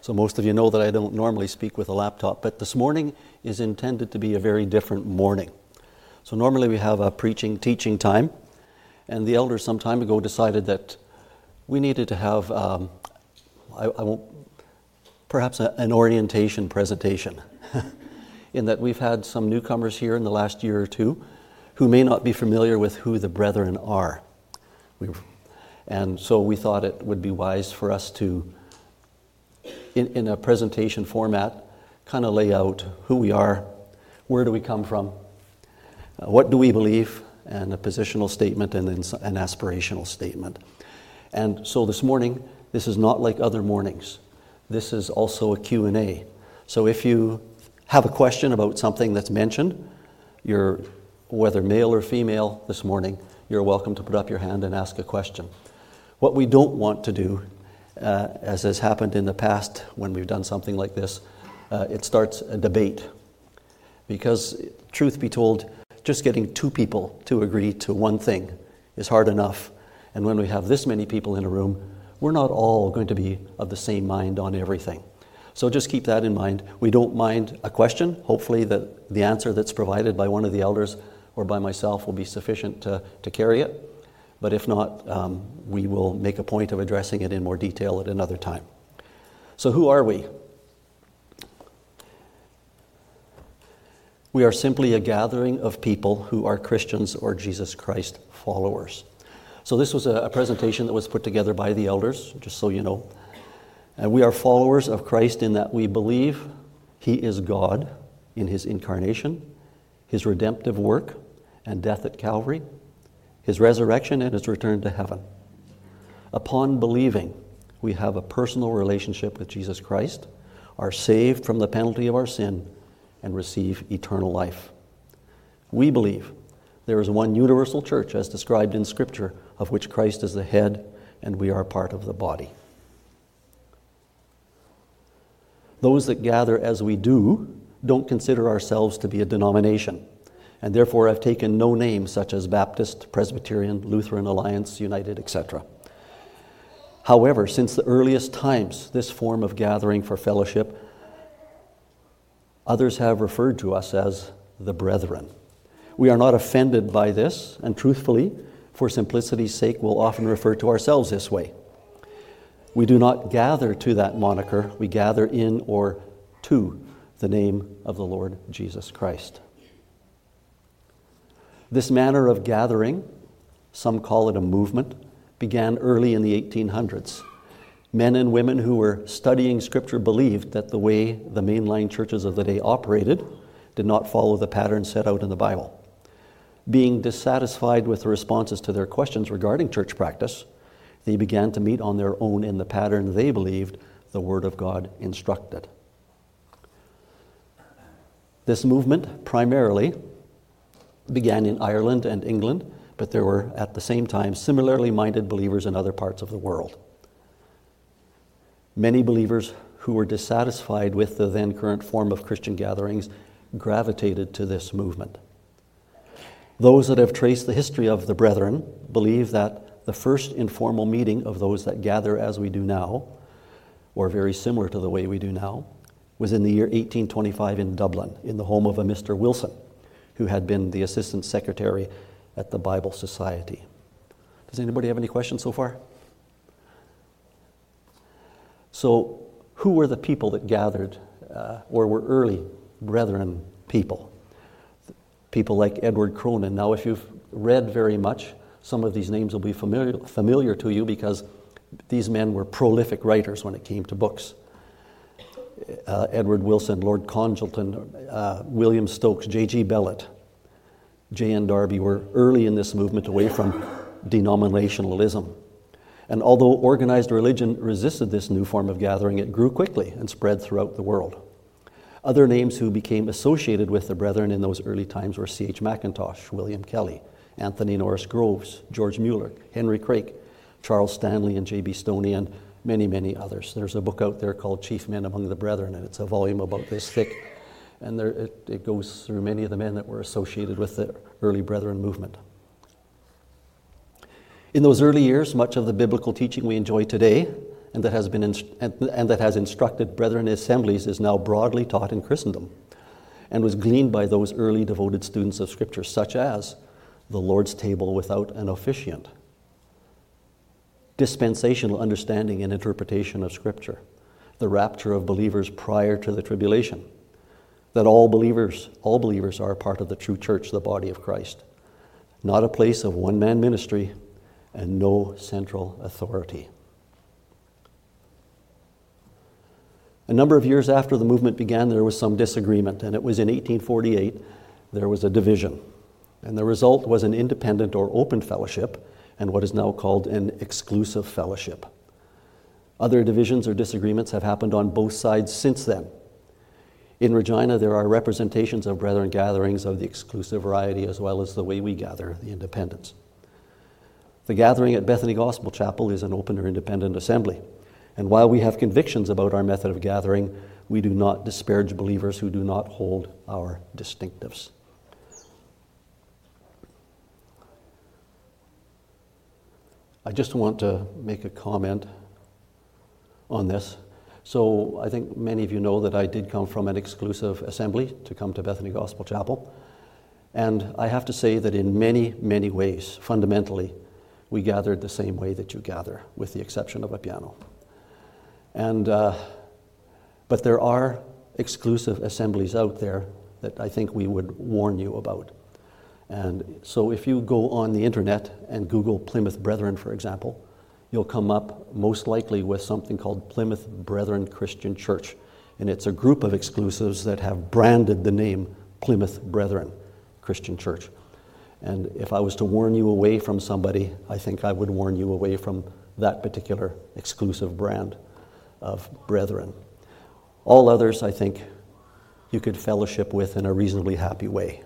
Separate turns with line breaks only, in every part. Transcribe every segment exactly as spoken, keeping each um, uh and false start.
So most of you know that I don't normally speak with a laptop, but this morning is intended to be a very different morning. So normally we have a preaching, teaching time, and the elders some time ago decided that we needed to have, um, I, I won't, perhaps a, an orientation presentation, in that we've had some newcomers here in the last year or two who may not be familiar with who the brethren are. We, and so we thought it would be wise for us to, in, in a presentation format, kind of lay out who we are, where do we come from, uh, what do we believe, and a positional statement and then an aspirational statement. And so this morning, this is not like other mornings. This is also a Q and A. So if you have a question about something that's mentioned, you're, whether male or female this morning, you're welcome to put up your hand and ask a question. What we don't want to do, uh, as has happened in the past when we've done something like this, uh, it starts a debate. Because, truth be told, just getting two people to agree to one thing is hard enough. And when we have this many people in a room, we're not all going to be of the same mind on everything. So just keep that in mind. We don't mind a question. Hopefully that the answer that's provided by one of the elders or by myself will be sufficient to, to carry it. But if not, um, we will make a point of addressing it in more detail at another time. So who are we? We are simply a gathering of people who are Christians or Jesus Christ followers. So this was a, a presentation that was put together by the elders, just so you know. And we are followers of Christ in that we believe He is God in His incarnation, His redemptive work and death at Calvary, His resurrection and His return to heaven. Upon believing, we have a personal relationship with Jesus Christ, are saved from the penalty of our sin, and receive eternal life. We believe there is one universal church as described in Scripture, of which Christ is the head and we are part of the body. Those that gather as we do don't consider ourselves to be a denomination, and therefore have taken no names such as Baptist, Presbyterian, Lutheran Alliance, United, et cetera. However, since the earliest times, this form of gathering for fellowship, others have referred to us as the brethren. We are not offended by this, and truthfully, for simplicity's sake, we'll often refer to ourselves this way. We do not gather to that moniker, we gather in or to the name of the Lord Jesus Christ. This manner of gathering, some call it a movement, began early in the eighteen hundreds. Men and women who were studying Scripture believed that the way the mainline churches of the day operated did not follow the pattern set out in the Bible. Being dissatisfied with the responses to their questions regarding church practice, they began to meet on their own in the pattern they believed the Word of God instructed. This movement primarily began in Ireland and England, but there were at the same time similarly minded believers in other parts of the world. Many believers who were dissatisfied with the then current form of Christian gatherings gravitated to this movement. Those that have traced the history of the brethren believe that the first informal meeting of those that gather as we do now, or very similar to the way we do now, was in the year eighteen twenty-five in Dublin, in the home of a Mister Wilson, who had been the assistant secretary at the Bible Society. Does anybody have any questions so far? So, who were the people that gathered, uh, or were early brethren people? People like Edward Cronin. Now, if you've read very much, some of these names will be familiar, familiar to you because these men were prolific writers when it came to books. Uh, Edward Wilson, Lord Congleton, uh, William Stokes, J G Bellott, J N Darby were early in this movement away from denominationalism. And although organized religion resisted this new form of gathering, it grew quickly and spread throughout the world. Other names who became associated with the brethren in those early times were C H Mackintosh, William Kelly, Anthony Norris Groves, George Mueller, Henry Craik, Charles Stanley, and J B Stoney, and many, many others. There's a book out there called Chief Men Among the Brethren, and it's a volume about this thick, and there, it, it goes through many of the men that were associated with the early Brethren movement. In those early years, much of the biblical teaching we enjoy today and that has been inst- and, and that has instructed brethren assemblies is now broadly taught in Christendom, and was gleaned by those early devoted students of Scripture, such as the Lord's table without an officiant, dispensational understanding and interpretation of Scripture, the rapture of believers prior to the tribulation, that all believers, all believers are a part of the true church, the body of Christ, not a place of one-man ministry and no central authority. A number of years after the movement began, there was some disagreement, and it was in eighteen forty-eight there was a division. And the result was an independent or open fellowship and what is now called an exclusive fellowship. Other divisions or disagreements have happened on both sides since then. In Regina, there are representations of brethren gatherings of the exclusive variety as well as the way we gather, the independents. The gathering at Bethany Gospel Chapel is an open or independent assembly. And while we have convictions about our method of gathering, we do not disparage believers who do not hold our distinctives. I just want to make a comment on this. So I think many of you know that I did come from an exclusive assembly to come to Bethany Gospel Chapel. And I have to say that in many, many ways, fundamentally, we gathered the same way that you gather, with the exception of a piano. And, uh, but there are exclusive assemblies out there that I think we would warn you about. And so if you go on the internet and Google Plymouth Brethren, for example, you'll come up most likely with something called Plymouth Brethren Christian Church. And it's a group of exclusives that have branded the name Plymouth Brethren Christian Church. And if I was to warn you away from somebody, I think I would warn you away from that particular exclusive brand of brethren. All others, I think, you could fellowship with in a reasonably happy way.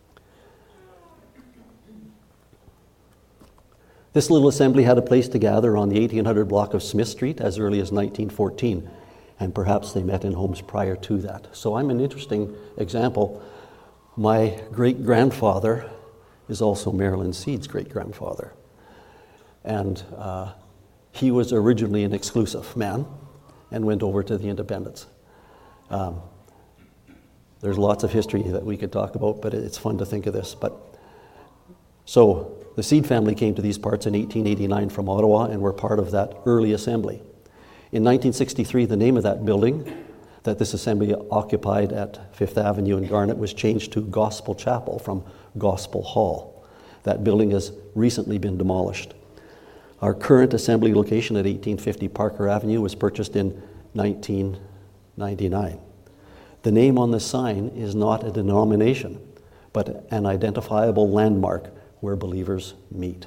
This little assembly had a place to gather on the eighteen hundred block of Smith Street as early as nineteen fourteen, and perhaps they met in homes prior to that. So I'm an interesting example. My great-grandfather is also Marilyn Seed's great-grandfather, and uh, he was originally an exclusive man and went over to the independents. Um, there's lots of history that we could talk about, but it's fun to think of this. But so the Seed family came to these parts in eighteen eighty-nine from Ottawa and were part of that early assembly. In nineteen sixty-three, the name of that building that this assembly occupied at Fifth Avenue in Garnet was changed to Gospel Chapel from Gospel Hall. That building has recently been demolished. Our current assembly location at eighteen fifty Parker Avenue was purchased in nineteen ninety-nine. The name on the sign is not a denomination, but an identifiable landmark where believers meet.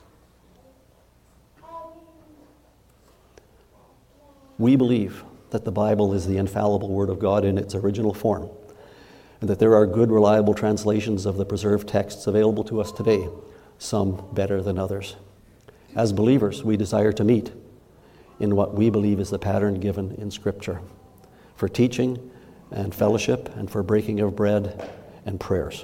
We believe that the Bible is the infallible Word of God in its original form, and that there are good, reliable translations of the preserved texts available to us today, some better than others. As believers, we desire to meet in what we believe is the pattern given in Scripture for teaching and fellowship and for breaking of bread and prayers.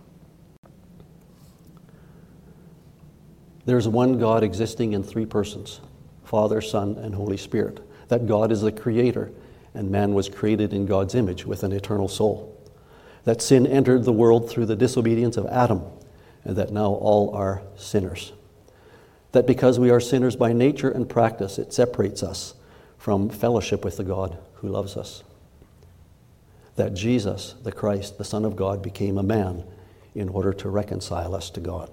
There's one God existing in three persons, Father, Son, and Holy Spirit. That God is the creator, and man was created in God's image with an eternal soul. That sin entered the world through the disobedience of Adam, and that now all are sinners. That because we are sinners by nature and practice, it separates us from fellowship with the God who loves us. That Jesus, the Christ, the Son of God, became a man in order to reconcile us to God.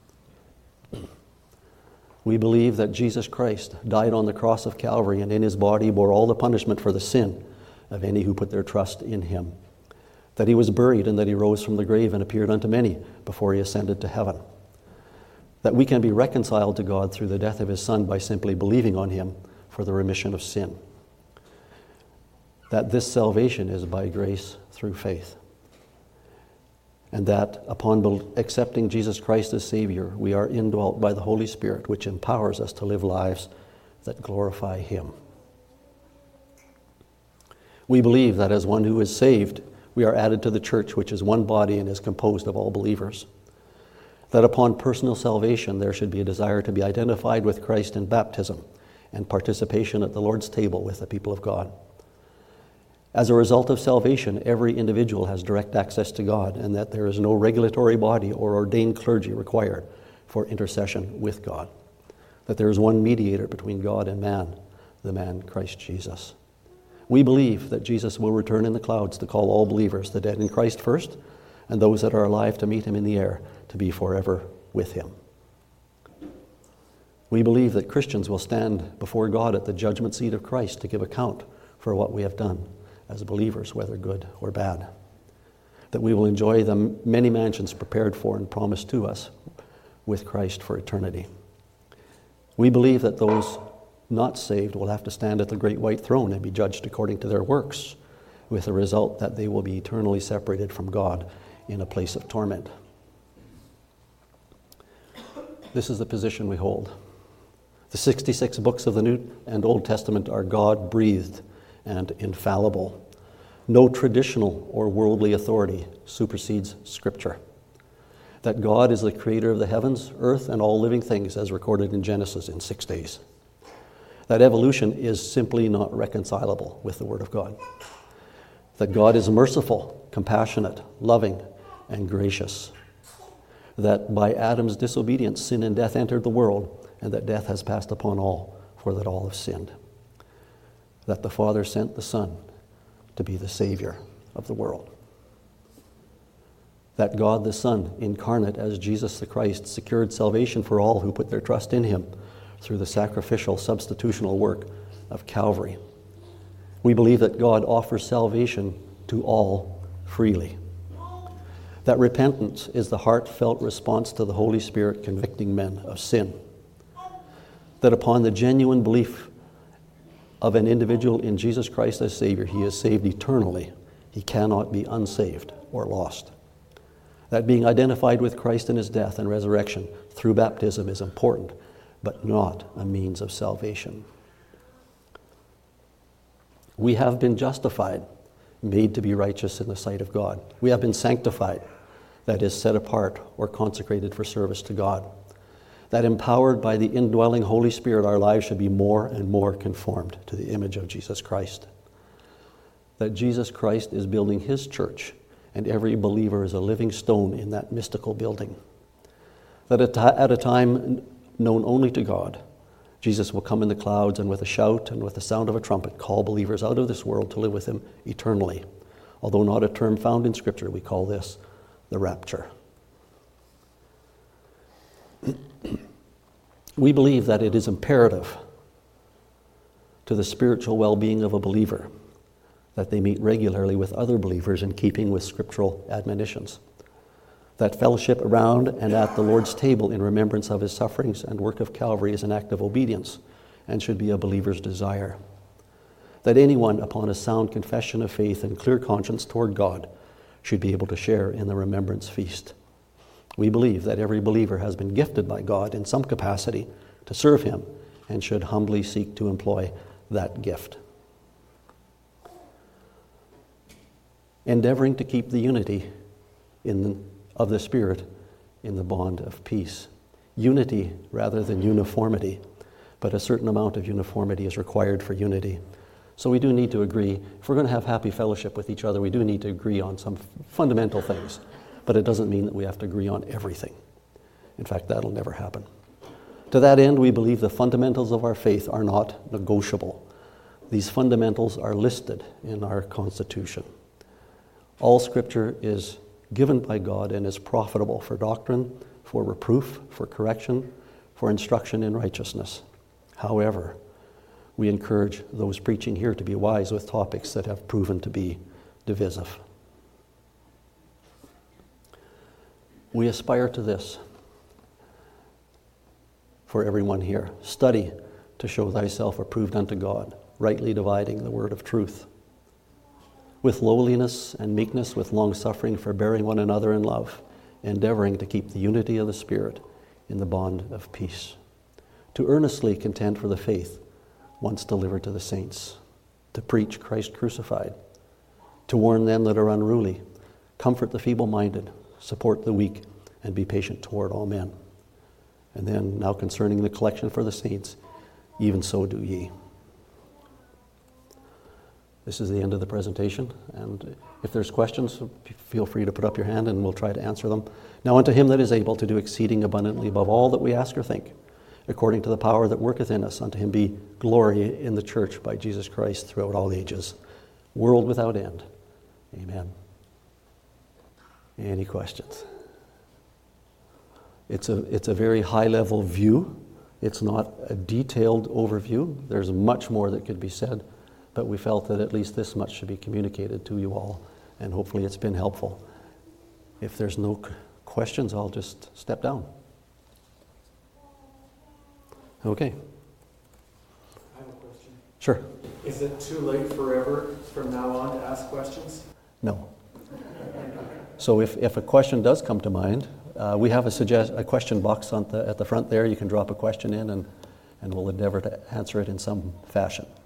We believe that Jesus Christ died on the cross of Calvary and in his body bore all the punishment for the sin of any who put their trust in him. That he was buried and that he rose from the grave and appeared unto many before he ascended to heaven. That we can be reconciled to God through the death of his Son by simply believing on him for the remission of sin. That this salvation is by grace through faith. And that upon accepting Jesus Christ as Savior, we are indwelt by the Holy Spirit, which empowers us to live lives that glorify him. We believe that as one who is saved, we are added to the church, which is one body and is composed of all believers. That upon personal salvation, there should be a desire to be identified with Christ in baptism and participation at the Lord's table with the people of God. As a result of salvation, every individual has direct access to God, and that there is no regulatory body or ordained clergy required for intercession with God. That there is one mediator between God and man, the man Christ Jesus. We believe that Jesus will return in the clouds to call all believers, the dead in Christ first, and those that are alive to meet him in the air, to be forever with him. We believe that Christians will stand before God at the judgment seat of Christ to give account for what we have done as believers, whether good or bad. That we will enjoy the many mansions prepared for and promised to us with Christ for eternity. We believe that those not saved will have to stand at the great white throne and be judged according to their works, with the result that they will be eternally separated from God in a place of torment. This is the position we hold. The sixty-six books of the New and Old Testament are God-breathed and infallible. No traditional or worldly authority supersedes Scripture. That God is the creator of the heavens, earth, and all living things as recorded in Genesis in six days. That evolution is simply not reconcilable with the Word of God. That God is merciful, compassionate, loving, and gracious. That by Adam's disobedience, sin and death entered the world, and that death has passed upon all, for that all have sinned. That the Father sent the Son to be the Savior of the world. That God the Son, incarnate as Jesus the Christ, secured salvation for all who put their trust in him through the sacrificial substitutional work of Calvary. We believe that God offers salvation to all freely. That repentance is the heartfelt response to the Holy Spirit convicting men of sin. That upon the genuine belief of an individual in Jesus Christ as Savior, he is saved eternally. He cannot be unsaved or lost. That being identified with Christ in his death and resurrection through baptism is important, but not a means of salvation. We have been justified, made to be righteous in the sight of God. We have been sanctified, that is, set apart or consecrated for service to God. That empowered by the indwelling Holy Spirit, our lives should be more and more conformed to the image of Jesus Christ. That Jesus Christ is building his church, and every believer is a living stone in that mystical building. That at a time known only to God, Jesus will come in the clouds and with a shout and with the sound of a trumpet call believers out of this world to live with him eternally. Although not a term found in Scripture, we call this the rapture. We believe that it is imperative to the spiritual well-being of a believer that they meet regularly with other believers in keeping with scriptural admonitions. That fellowship around and at the Lord's table in remembrance of his sufferings and work of Calvary is an act of obedience and should be a believer's desire. That anyone upon a sound confession of faith and clear conscience toward God should be able to share in the remembrance feast. We believe that every believer has been gifted by God in some capacity to serve him and should humbly seek to employ that gift. Endeavoring to keep the unity in the, of the Spirit in the bond of peace. Unity rather than uniformity, but a certain amount of uniformity is required for unity. So we do need to agree, if we're going to have happy fellowship with each other, we do need to agree on some fundamental things. But it doesn't mean that we have to agree on everything. In fact, that'll never happen. To that end, we believe the fundamentals of our faith are not negotiable. These fundamentals are listed in our Constitution. All Scripture is given by God and is profitable for doctrine, for reproof, for correction, for instruction in righteousness. However, we encourage those preaching here to be wise with topics that have proven to be divisive. We aspire to this for everyone here. Study to show thyself approved unto God, rightly dividing the word of truth. With lowliness and meekness, with long-suffering, forbearing one another in love, endeavoring to keep the unity of the Spirit in the bond of peace. To earnestly contend for the faith once delivered to the saints. To preach Christ crucified. To warn them that are unruly. Comfort the feeble-minded. Support the weak, and be patient toward all men. And then, now concerning the collection for the saints, even so do ye. This is the end of the presentation, and if there's questions, feel free to put up your hand and we'll try to answer them. Now unto him that is able to do exceeding abundantly above all that we ask or think, according to the power that worketh in us, unto him be glory in the church by Jesus Christ throughout all ages, world without end. Amen. Any questions? It's a, it's a very high-level view. It's not a detailed overview. There's much more that could be said, but we felt that at least this much should be communicated to you all, and hopefully it's been helpful. If there's no questions, I'll just step down. Okay.
I have a question.
Sure.
Is it too late forever from now on to ask questions?
No. So if, if a question does come to mind, uh, we have a suggest a question box on the, at the front there. You can drop a question in and, and we'll endeavor to answer it in some fashion.